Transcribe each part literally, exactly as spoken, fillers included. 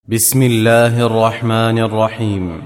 بسم الله الرحمن الرحيم.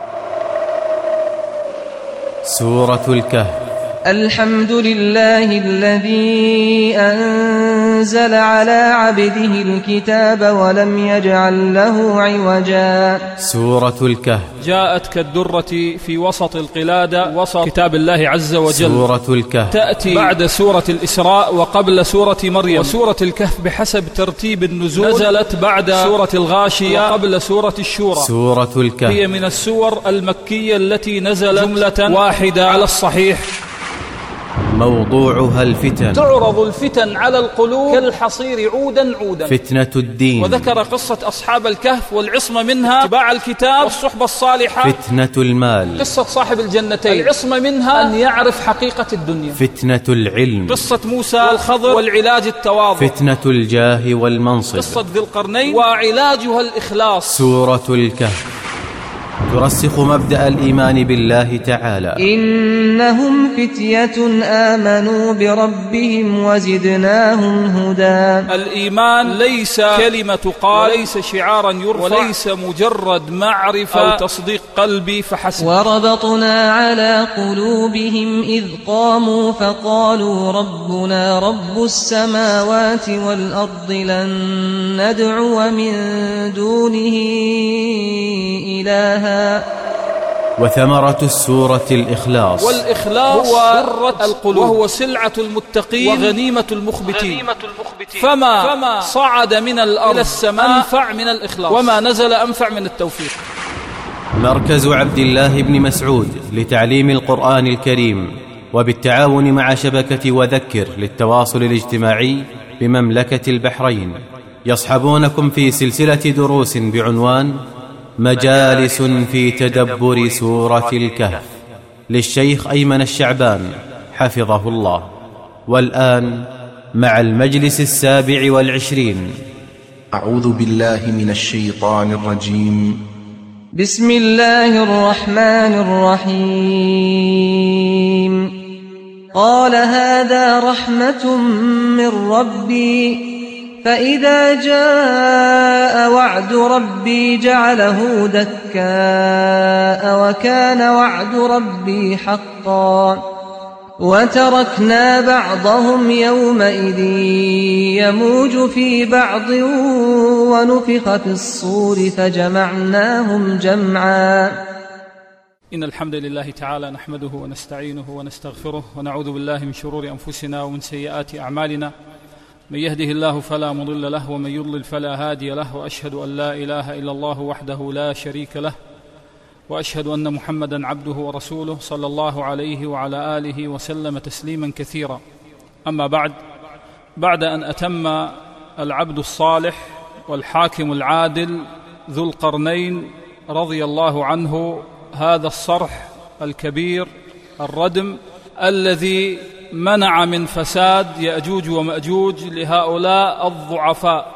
سورة الكهف. الحمد لله الذي أنزل على عبده الكتاب ولم يجعل له عوجا. سورة الكهف جاءت كالدرة في وسط القلادة، وسط كتاب الله عز وجل. سورة الكهف تأتي بعد سورة الإسراء وقبل سورة مريم. وسورة الكهف بحسب ترتيب النزول نزلت بعد سورة الغاشية وقبل سورة الشورى. سورة الكهف هي من السور المكية التي نزلت جملة واحدة على الصحيح. موضوعها الفتن. تعرض الفتن على القلوب كالحصير عودا عودا. فتنة الدين. وذكر قصة أصحاب الكهف والعصمة منها اتباع الكتاب والصحبة الصالحة. فتنة المال. قصة صاحب الجنتين العصمة منها أن يعرف حقيقة الدنيا. فتنة العلم. قصة موسى والخضر والعلاج التواضع. فتنة الجاه والمنصب. قصة ذي القرنين وعلاجها الإخلاص. سورة الكهف ترسخ مبدأ الإيمان بالله تعالى. إنهم فتية آمنوا بربهم وزدناهم هدى. الإيمان ليس كلمة قال، وليس شعارا يرفع، وليس مجرد معرفة أو تصديق قلبي فحسب. وربطنا على قلوبهم إذ قاموا فقالوا ربنا رب السماوات والأرض لن ندعو من دونه إلها. وثمرة السورة الإخلاص. والإخلاص هو سرة القلوب، وهو سلعة المتقين وغنيمة المخبتين. فما, فما صعد من الأرض إلى السماء أنفع من الإخلاص، وما نزل أنفع من التوفيق. مركز عبد الله بن مسعود لتعليم القرآن الكريم وبالتعاون مع شبكة وذكر للتواصل الاجتماعي بمملكة البحرين يصحبونكم في سلسلة دروس بعنوان مجالس في تدبر سورة الكهف للشيخ أيمن الشعبان حفظه الله. والآن مع المجلس السابع والعشرين. أعوذ بالله من الشيطان الرجيم. بسم الله الرحمن الرحيم. قال هذا رحمة من ربي فإذا جاء وعد ربي جعله دكاء وكان وعد ربي حقا. وتركنا بعضهم يومئذ يموج في بعض ونفخ في الصور فجمعناهم جمعا. إن الحمد لله تعالى نحمده ونستعينه ونستغفره ونعوذ بالله من شرور أنفسنا ومن سيئات أعمالنا. من يهده الله فلا مضل له ومن يضلل فلا هادي له، وأشهد أن لا إله إلا الله وحده لا شريك له، وأشهد أن محمدا عبده ورسوله صلى الله عليه وعلى آله وسلم تسليما كثيرا. أما بعد، بعد أن أتم العبد الصالح والحاكم العادل ذو القرنين رضي الله عنه هذا الصرح الكبير الردم الذي منع من فساد يأجوج ومأجوج لهؤلاء الضعفاء.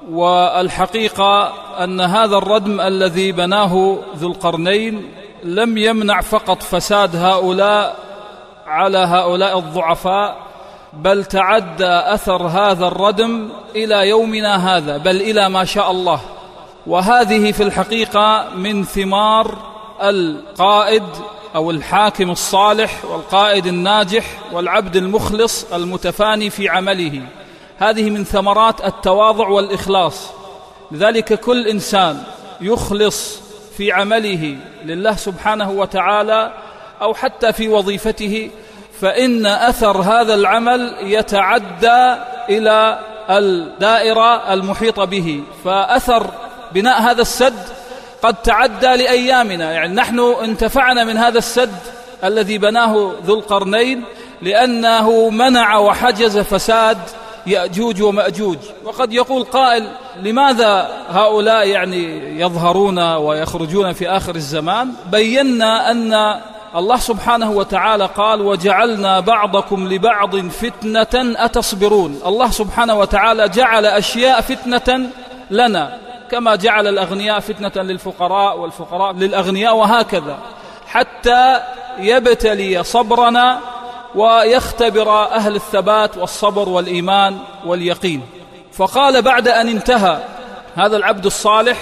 والحقيقة أن هذا الردم الذي بناه ذو القرنين لم يمنع فقط فساد هؤلاء على هؤلاء الضعفاء، بل تعدى أثر هذا الردم إلى يومنا هذا، بل إلى ما شاء الله. وهذه في الحقيقة من ثمار القائد أو الحاكم الصالح والقائد الناجح والعبد المخلص المتفاني في عمله. هذه من ثمرات التواضع والإخلاص. لذلك كل إنسان يخلص في عمله لله سبحانه وتعالى أو حتى في وظيفته، فإن أثر هذا العمل يتعدى إلى الدائرة المحيطة به. فأثر بناء هذا السد قد تعدى لأيامنا، يعني نحن انتفعنا من هذا السد الذي بناه ذو القرنين لأنه منع وحجز فساد يأجوج ومأجوج. وقد يقول قائل لماذا هؤلاء يعني يظهرون ويخرجون في آخر الزمان؟ بينا أن الله سبحانه وتعالى قال وجعلنا بعضكم لبعض فتنة أتصبرون. الله سبحانه وتعالى جعل أشياء فتنة لنا، كما جعل الأغنياء فتنة للفقراء والفقراء للأغنياء، وهكذا حتى يبتلي صبرنا ويختبر أهل الثبات والصبر والإيمان واليقين. فقال بعد أن انتهى هذا العبد الصالح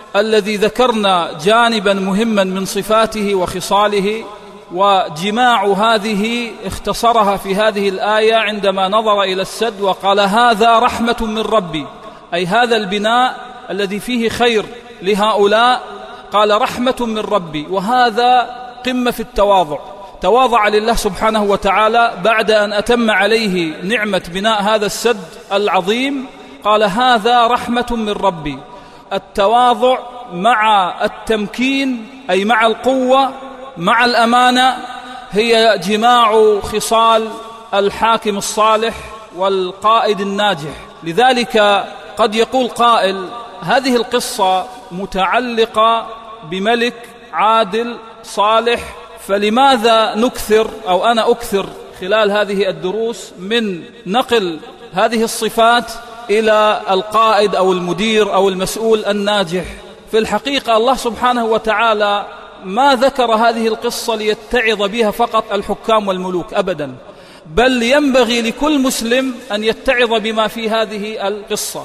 الذي ذكرنا جانبا مهما من صفاته وخصاله، وجماع هذه اختصرها في هذه الآية عندما نظر إلى السد وقال هذا رحمة من ربي، أي هذا البناء الذي فيه خير لهؤلاء، قال رحمة من ربي. وهذا قمة في التواضع، تواضع لله سبحانه وتعالى بعد أن أتم عليه نعمة بناء هذا السد العظيم، قال هذا رحمة من ربي. التواضع مع التمكين، أي مع القوة مع الأمانة، هي جماع خصال الحاكم الصالح والقائد الناجح. لذلك قد يقول قائل هذه القصة متعلقة بملك عادل صالح، فلماذا نكثر أو أنا أكثر خلال هذه الدروس من نقل هذه الصفات إلى القائد أو المدير أو المسؤول الناجح؟ في الحقيقة الله سبحانه وتعالى ما ذكر هذه القصة ليتعظ بها فقط الحكام والملوك أبدا، بل ينبغي لكل مسلم أن يتعظ بما في هذه القصة.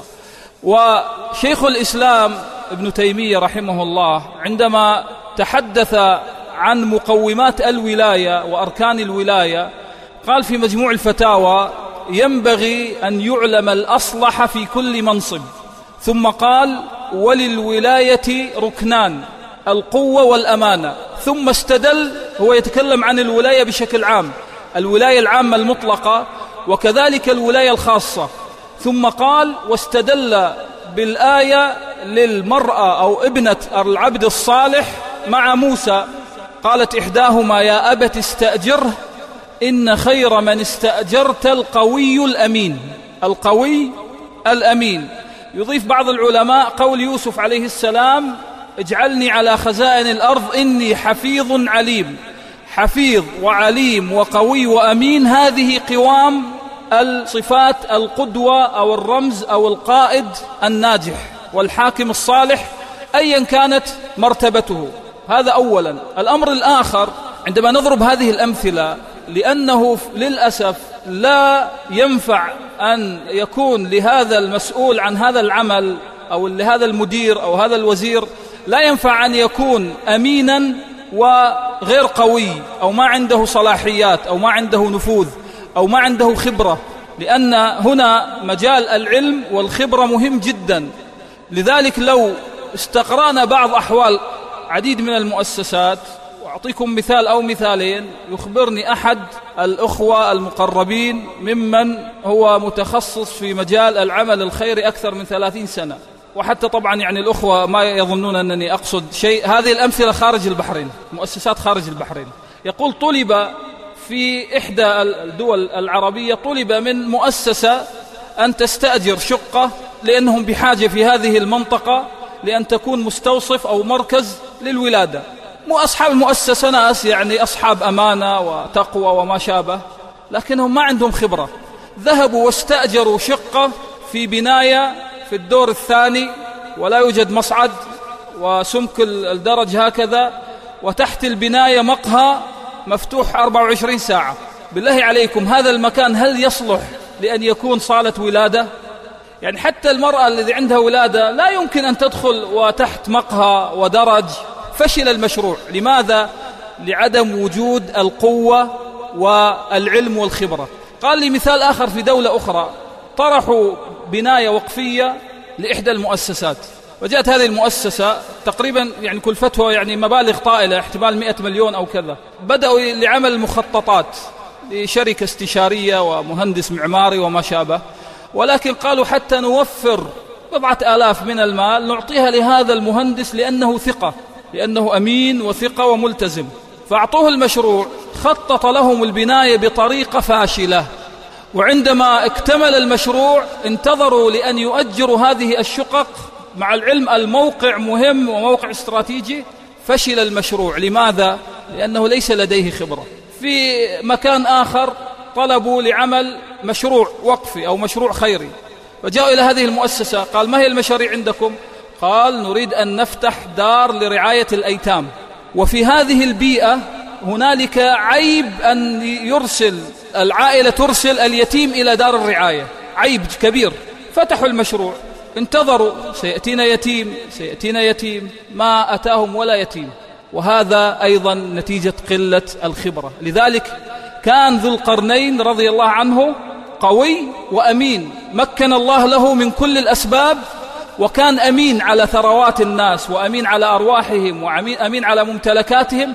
وشيخ الإسلام ابن تيمية رحمه الله عندما تحدث عن مقومات الولاية وأركان الولاية قال في مجموع الفتاوى ينبغي أن يعلم الأصلح في كل منصب، ثم قال وللولاية ركنان، القوة والأمانة، ثم استدل، هو يتكلم عن الولاية بشكل عام، الولاية العامة المطلقة وكذلك الولاية الخاصة، ثم قال واستدل بالآية للمرأة أو ابنة العبد الصالح مع موسى، قالت إحداهما يا أبت استأجره إن خير من استأجرت القوي الأمين، القوي الأمين. يضيف بعض العلماء قول يوسف عليه السلام اجعلني على خزائن الأرض إني حفيظ عليم، حفيظ وعليم وقوي وأمين، هذه قوام الصفات القدوة أو الرمز أو القائد الناجح والحاكم الصالح أيا كانت مرتبته. هذا أولا. الأمر الآخر عندما نضرب هذه الأمثلة، لأنه للأسف لا ينفع أن يكون لهذا المسؤول عن هذا العمل أو لهذا المدير أو هذا الوزير لا ينفع أن يكون أمينا وغير قوي أو ما عنده صلاحيات أو ما عنده نفوذ أو ما عنده خبرة، لأن هنا مجال العلم والخبرة مهم جدا. لذلك لو استقرأنا بعض أحوال عديد من المؤسسات، وأعطيكم مثال أو مثالين، يخبرني أحد الأخوة المقربين ممن هو متخصص في مجال العمل الخيري أكثر من ثلاثين سنة، وحتى طبعا يعني الأخوة ما يظنون أنني أقصد شيء، هذه الأمثلة خارج البحرين، مؤسسات خارج البحرين. يقول طلب في إحدى الدول العربية، طلب من مؤسسة أن تستأجر شقة لأنهم بحاجة في هذه المنطقة لأن تكون مستوصف أو مركز للولادة. مو أصحاب المؤسسة ناس يعني أصحاب أمانة وتقوى وما شابه، لكنهم ما عندهم خبرة. ذهبوا واستأجروا شقة في بناية في الدور الثاني ولا يوجد مصعد وسمك الدرج هكذا، وتحت البناية مقهى مفتوح أربعة وعشرين ساعة. بالله عليكم هذا المكان هل يصلح لأن يكون صالة ولادة؟ يعني حتى المرأة الذي عندها ولادة لا يمكن أن تدخل وتحت مقهى ودرج. فشل المشروع. لماذا؟ لعدم وجود القوة والعلم والخبرة. قال لي مثال آخر في دولة أخرى، طرحوا بناية وقفية لإحدى المؤسسات، وجاءت هذه المؤسسة تقريبا يعني كلفتها يعني مبالغ طائلة، احتمال مئة مليون أو كذا. بدأوا لعمل مخططات لشركة استشارية ومهندس معماري وما شابه، ولكن قالوا حتى نوفر بضعة آلاف من المال نعطيها لهذا المهندس لأنه ثقة، لأنه أمين وثقة وملتزم. فأعطوه المشروع، خطط لهم البناية بطريقة فاشلة، وعندما اكتمل المشروع انتظروا لأن يؤجروا هذه الشقق، مع العلم الموقع مهم وموقع استراتيجي. فشل المشروع. لماذا؟ لأنه ليس لديه خبرة. في مكان آخر طلبوا لعمل مشروع وقفي أو مشروع خيري، فجاءوا إلى هذه المؤسسة، قال ما هي المشاريع عندكم؟ قال نريد أن نفتح دار لرعاية الأيتام، وفي هذه البيئة هنالك عيب أن يرسل العائلة ترسل اليتيم إلى دار الرعاية، عيب كبير. فتحوا المشروع، انتظروا سيأتينا يتيم سيأتينا يتيم، ما أتاهم ولا يتيم، وهذا أيضا نتيجة قلة الخبرة. لذلك كان ذو القرنين رضي الله عنه قوي وأمين، مكن الله له من كل الأسباب، وكان أمين على ثروات الناس وأمين على أرواحهم وأمين على ممتلكاتهم،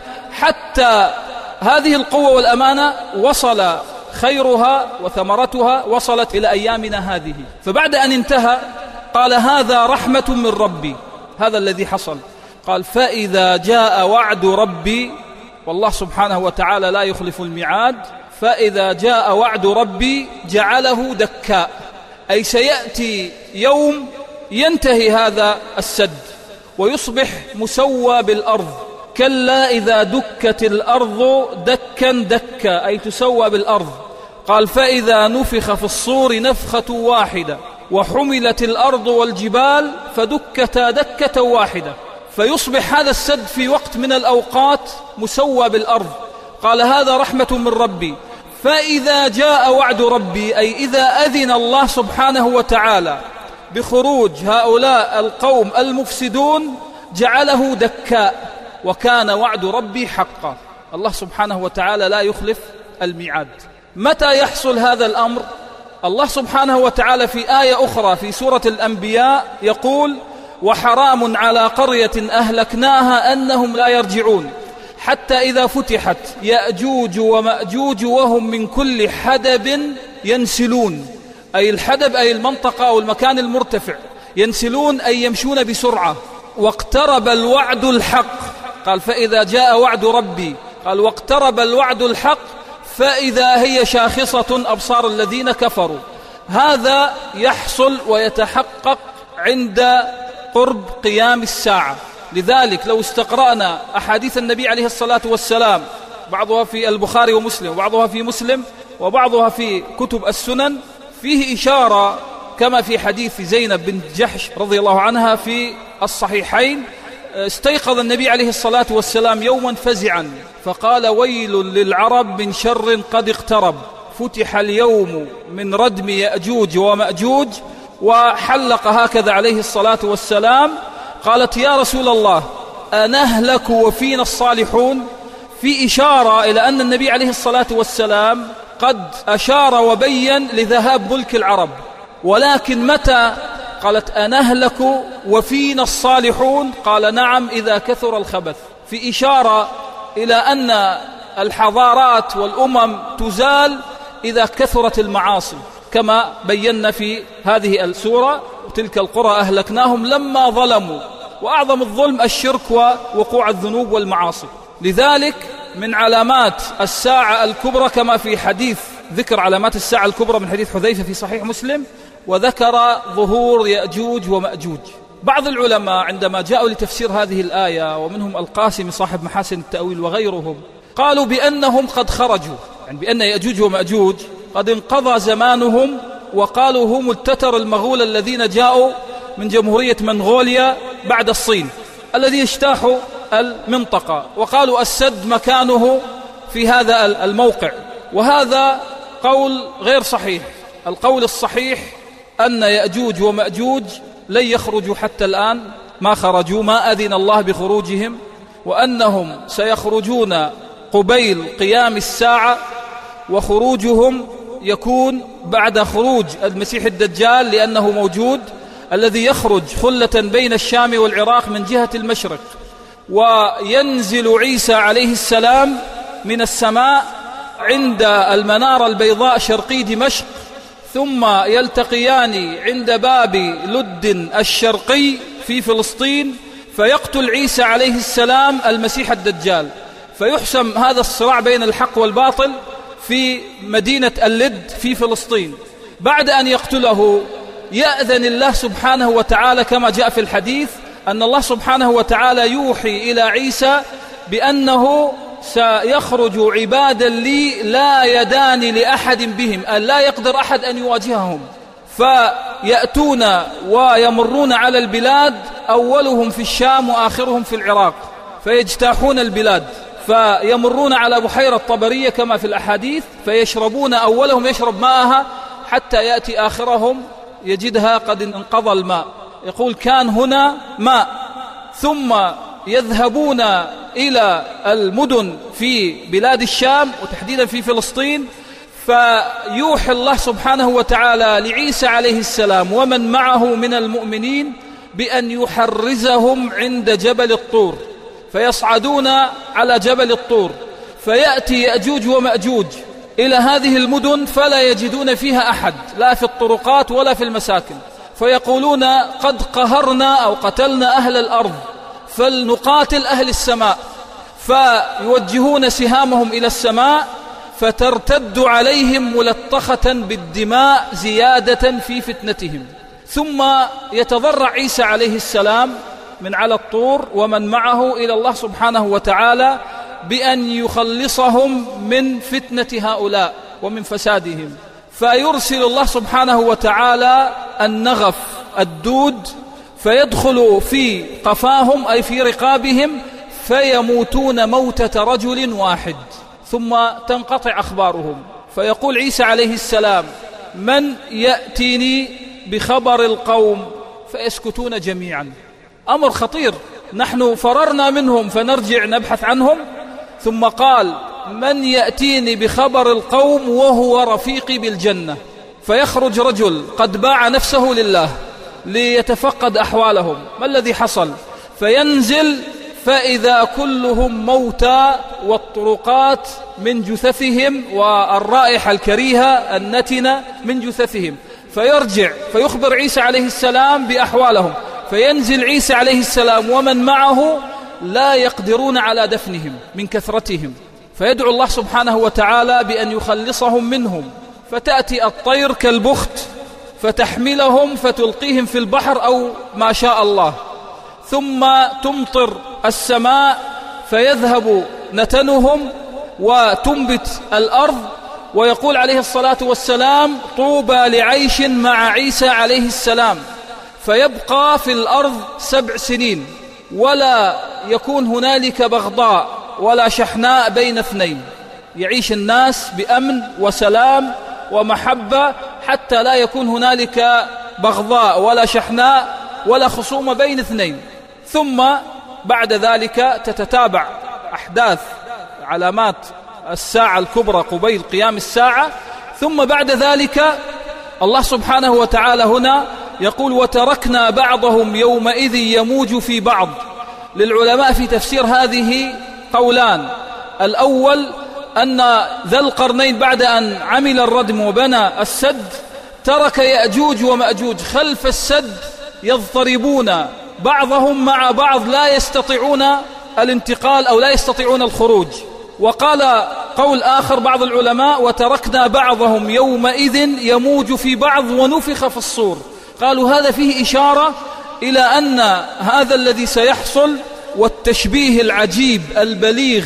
حتى هذه القوة والأمانة وصل خيرها وثمرتها وصلت إلى أيامنا هذه. فبعد أن انتهى قال هذا رحمة من ربي، هذا الذي حصل. قال فإذا جاء وعد ربي، والله سبحانه وتعالى لا يخلف الميعاد، فإذا جاء وعد ربي جعله دكاء، أي سيأتي يوم ينتهي هذا السد ويصبح مسوى بالأرض. كلا إذا دكت الأرض دكا دكا، أي تسوى بالأرض. قال فإذا نفخ في الصور نفخة واحدة وحملت الأرض والجبال فدكتا دكة واحدة، فيصبح هذا السد في وقت من الأوقات مسوى بالأرض. قال هذا رحمة من ربي. فإذا جاء وعد ربي، أي إذا أذن الله سبحانه وتعالى بخروج هؤلاء القوم المفسدون جعله دكاء، وكان وعد ربي حقا. الله سبحانه وتعالى لا يخلف الميعاد. متى يحصل هذا الأمر؟ الله سبحانه وتعالى في آية أخرى في سورة الأنبياء يقول وحرام على قرية أهلكناها أنهم لا يرجعون حتى إذا فتحت يأجوج ومأجوج وهم من كل حدب ينسلون، أي الحدب أي المنطقة أو المكان المرتفع، ينسلون أي يمشون بسرعة. واقترب الوعد الحق، قال فإذا جاء وعد ربي، قال واقترب الوعد الحق فإذا هي شاخصة أبصار الذين كفروا. هذا يحصل ويتحقق عند قرب قيام الساعة. لذلك لو استقرأنا أحاديث النبي عليه الصلاة والسلام، بعضها في البخاري ومسلم وبعضها في مسلم وبعضها في كتب السنن، فيه إشارة كما في حديث زينب بنت جحش رضي الله عنها في الصحيحين. استيقظ النبي عليه الصلاة والسلام يوما فزعا فقال ويل للعرب من شر قد اقترب، فتح اليوم من ردم يأجوج ومأجوج، وحلق هكذا عليه الصلاة والسلام. قالت يا رسول الله أنهلك وفينا الصالحون؟ في إشارة إلى أن النبي عليه الصلاة والسلام قد أشار وبين لذهاب ملك العرب، ولكن متى؟ قالت أنهلك وفينا الصالحون؟ قال نعم إذا كثر الخبث، في إشارة إلى أن الحضارات والأمم تزال إذا كثرت المعاصي، كما بينا في هذه السورة وتلك القرى أهلكناهم لما ظلموا. وأعظم الظلم الشرك ووقوع الذنوب والمعاصي. لذلك من علامات الساعة الكبرى كما في حديث ذكر علامات الساعة الكبرى من حديث حذيفة في صحيح مسلم، وذكر ظهور يأجوج ومأجوج. بعض العلماء عندما جاءوا لتفسير هذه الآية، ومنهم القاسم صاحب محاسن التأويل وغيرهم، قالوا بأنهم قد خرجوا، يعني بأن يأجوج ومأجوج قد انقضى زمانهم، وقالوا هم التتر المغول الذين جاءوا من جمهورية منغوليا بعد الصين الذي اجتاحوا المنطقة، وقالوا السد مكانه في هذا الموقع. وهذا قول غير صحيح. القول الصحيح أن يأجوج ومأجوج لن يخرجوا حتى الآن، ما خرجوا، ما أذن الله بخروجهم، وأنهم سيخرجون قبيل قيام الساعة، وخروجهم يكون بعد خروج المسيح الدجال، لأنه موجود الذي يخرج خلة بين الشام والعراق من جهة المشرق، وينزل عيسى عليه السلام من السماء عند المنارة البيضاء شرقي دمشق، ثم يلتقيان عند باب لد الشرقي في فلسطين، فيقتل عيسى عليه السلام المسيح الدجال، فيحسم هذا الصراع بين الحق والباطل في مدينة اللد في فلسطين. بعد أن يقتله يأذن الله سبحانه وتعالى كما جاء في الحديث أن الله سبحانه وتعالى يوحي إلى عيسى بأنه سيخرج عبادا لي لا يدان لأحد بهم، أن لا يقدر أحد أن يواجههم، فيأتون ويمرون على البلاد، أولهم في الشام وآخرهم في العراق، فيجتاحون البلاد، فيمرون على بحيرة طبرية كما في الأحاديث، فيشربون، أولهم يشرب ماءها حتى يأتي آخرهم يجدها قد انقضى الماء، يقول كان هنا ماء، ثم يذهبون إلى المدن في بلاد الشام وتحديدا في فلسطين، فيوحي الله سبحانه وتعالى لعيسى عليه السلام ومن معه من المؤمنين بأن يحرزهم عند جبل الطور، فيصعدون على جبل الطور، فيأتي يأجوج ومأجوج إلى هذه المدن فلا يجدون فيها أحد، لا في الطرقات ولا في المساكن، فيقولون قد قهرنا أو قتلنا أهل الأرض فلنقاتل أهل السماء، فيوجهون سهامهم إلى السماء فترتد عليهم ملطخة بالدماء زيادة في فتنتهم. ثم يتضرع عيسى عليه السلام من على الطور ومن معه إلى الله سبحانه وتعالى بأن يخلصهم من فتنة هؤلاء ومن فسادهم، فيرسل الله سبحانه وتعالى النغف الدود فيدخل في قفاهم أي في رقابهم فيموتون موتة رجل واحد، ثم تنقطع أخبارهم. فيقول عيسى عليه السلام من يأتيني بخبر القوم، فيسكتون جميعا. أمر خطير، نحن فررنا منهم فنرجع نبحث عنهم. ثم قال من يأتيني بخبر القوم وهو رفيقي بالجنة، فيخرج رجل قد باع نفسه لله ليتفقد أحوالهم، ما الذي حصل؟ فينزل فإذا كلهم موتى والطرقات من جثثهم والرائحة الكريهة النتنة من جثثهم، فيرجع فيخبر عيسى عليه السلام بأحوالهم، فينزل عيسى عليه السلام ومن معه لا يقدرون على دفنهم من كثرتهم، فيدعو الله سبحانه وتعالى بأن يخلصهم منهم، فتأتي الطير كالبخت فتحملهم فتلقيهم في البحر أو ما شاء الله، ثم تمطر السماء فيذهب نتنهم وتنبت الأرض. ويقول عليه الصلاة والسلام طوبى لعيش مع عيسى عليه السلام، فيبقى في الأرض سبع سنين ولا يكون هنالك بغضاء ولا شحناء بين اثنين، يعيش الناس بأمن وسلام ومحبة حتى لا يكون هنالك بغضاء ولا شحناء ولا خصومة بين اثنين. ثم بعد ذلك تتتابع أحداث علامات الساعة الكبرى قبيل قيام الساعة. ثم بعد ذلك الله سبحانه وتعالى هنا يقول وتركنا بعضهم يومئذ يموج في بعض. للعلماء في تفسير هذه قولان، الأول أن ذا القرنين بعد أن عمل الردم وبنى السد ترك يأجوج ومأجوج خلف السد يضطربون بعضهم مع بعض لا يستطيعون الانتقال أو لا يستطيعون الخروج. وقال قول آخر بعض العلماء وتركنا بعضهم يومئذ يموج في بعض ونفخ في الصور. قالوا هذا فيه إشارة إلى أن هذا الذي سيحصل والتشبيه العجيب البليغ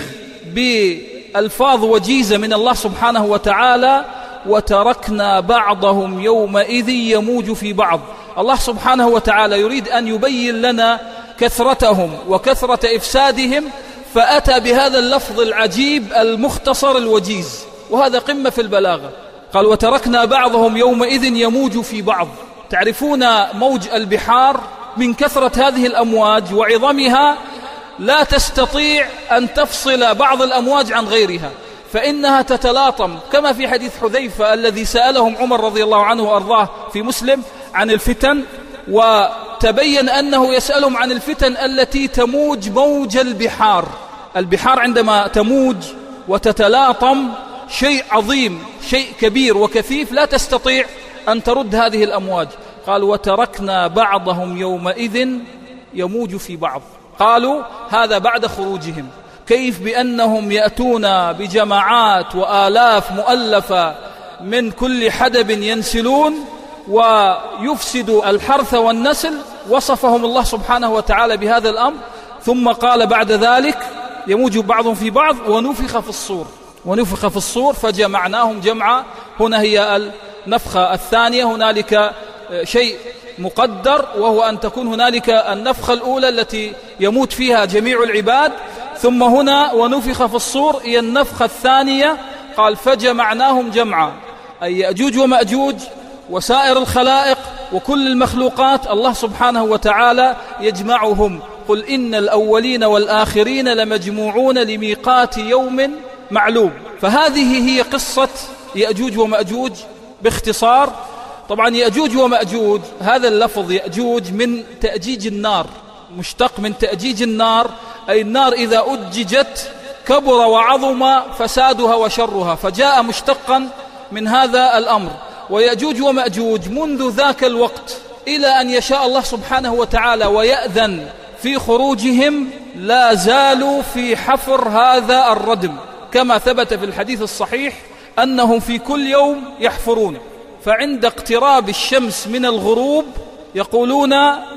بألفاظ وجيزة من الله سبحانه وتعالى وتركنا بعضهم يومئذ يموج في بعض. الله سبحانه وتعالى يريد أن يبين لنا كثرتهم وكثرة إفسادهم، فأتى بهذا اللفظ العجيب المختصر الوجيز، وهذا قمة في البلاغة. قال وتركنا بعضهم يومئذ يموج في بعض. تعرفون موج البحار من كثرة هذه الأمواج وعظمها لا تستطيع أن تفصل بعض الأمواج عن غيرها، فإنها تتلاطم، كما في حديث حذيفة الذي سألهم عمر رضي الله عنه وأرضاه في مسلم عن الفتن، وتبين أنه يسألهم عن الفتن التي تموج موج البحار. البحار عندما تموج وتتلاطم شيء عظيم، شيء كبير وكثيف، لا تستطيع أن ترد هذه الأمواج. قال وتركنا بعضهم يومئذ يموج في بعض. قالوا هذا بعد خروجهم، كيف بأنهم يأتون بجماعات وآلاف مؤلفة من كل حدب ينسلون ويفسد الحرث والنسل. وصفهم الله سبحانه وتعالى بهذا الأمر. ثم قال بعد ذلك يموج بعضهم في بعض ونفخ في الصور. ونفخ في الصور فجمعناهم جمعا. هنا هي النفخة الثانية، هنالك شيء مقدر وهو أن تكون هنالك النفخة الأولى التي يموت فيها جميع العباد، ثم هنا ونفخ في الصور هي النفخة الثانية. قال فجمعناهم جمعا، أي يأجوج ومأجوج وسائر الخلائق وكل المخلوقات الله سبحانه وتعالى يجمعهم. قل إن الأولين والآخرين لمجموعون لميقات يوم معلوم. فهذه هي قصة يأجوج ومأجوج باختصار. طبعا يأجوج ومأجوج هذا اللفظ يأجوج من تأجيج النار، مشتق من تأجيج النار، أي النار إذا أججت كبر وعظم فسادها وشرها، فجاء مشتقا من هذا الأمر. ويأجوج ومأجوج منذ ذاك الوقت إلى أن يشاء الله سبحانه وتعالى ويأذن في خروجهم لا زالوا في حفر هذا الردم، كما ثبت في الحديث الصحيح أنهم في كل يوم يحفرون، فعند اقتراب الشمس من الغروب يقولون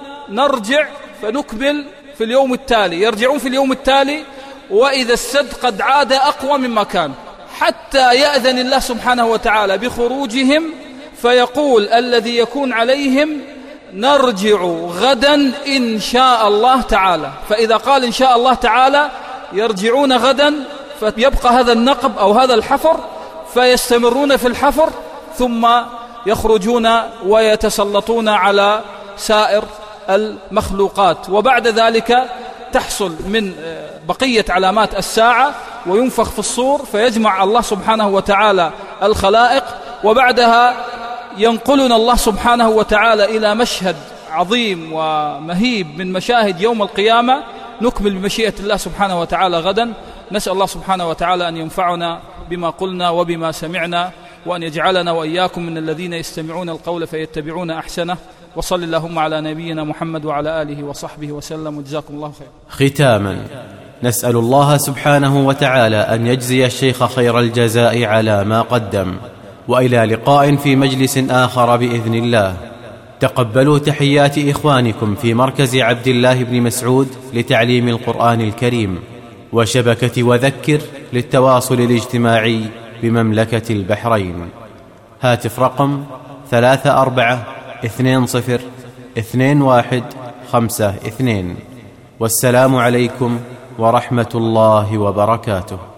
نرجع فنكمل في اليوم التالي، يرجعون في اليوم التالي وإذا السد قد عاد أقوى مما كان، حتى يأذن الله سبحانه وتعالى بخروجهم، فيقول الذي يكون عليهم نرجع غدا إن شاء الله تعالى. فإذا قال إن شاء الله تعالى يرجعون غدا، فيبقى هذا النقب أو هذا الحفر، فيستمرون في الحفر ثم يخرجون ويتسلطون على سائر المخلوقات. وبعد ذلك تحصل من بقية علامات الساعة وينفخ في الصور فيجمع الله سبحانه وتعالى الخلائق، وبعدها ينقلنا الله سبحانه وتعالى إلى مشهد عظيم ومهيب من مشاهد يوم القيامة، نكمل بمشيئة الله سبحانه وتعالى غدا. نسأل الله سبحانه وتعالى أن ينفعنا بما قلنا وبما سمعنا، وأن يجعلنا وإياكم من الذين يستمعون القول فيتبعون أحسنه. وصل اللهم على نبينا محمد وعلى آله وصحبه وسلم، وجزاكم الله خير. ختاما نسأل الله سبحانه وتعالى أن يجزي الشيخ خير الجزاء على ما قدم، وإلى لقاء في مجلس آخر بإذن الله. تقبلوا تحيات إخوانكم في مركز عبد الله بن مسعود لتعليم القرآن الكريم وشبكة وذكر للتواصل الاجتماعي بمملكة البحرين. هاتف رقم ثلاثة أربعة اثنين صفر اثنين واحد خمسة اثنين. والسلام عليكم ورحمة الله وبركاته.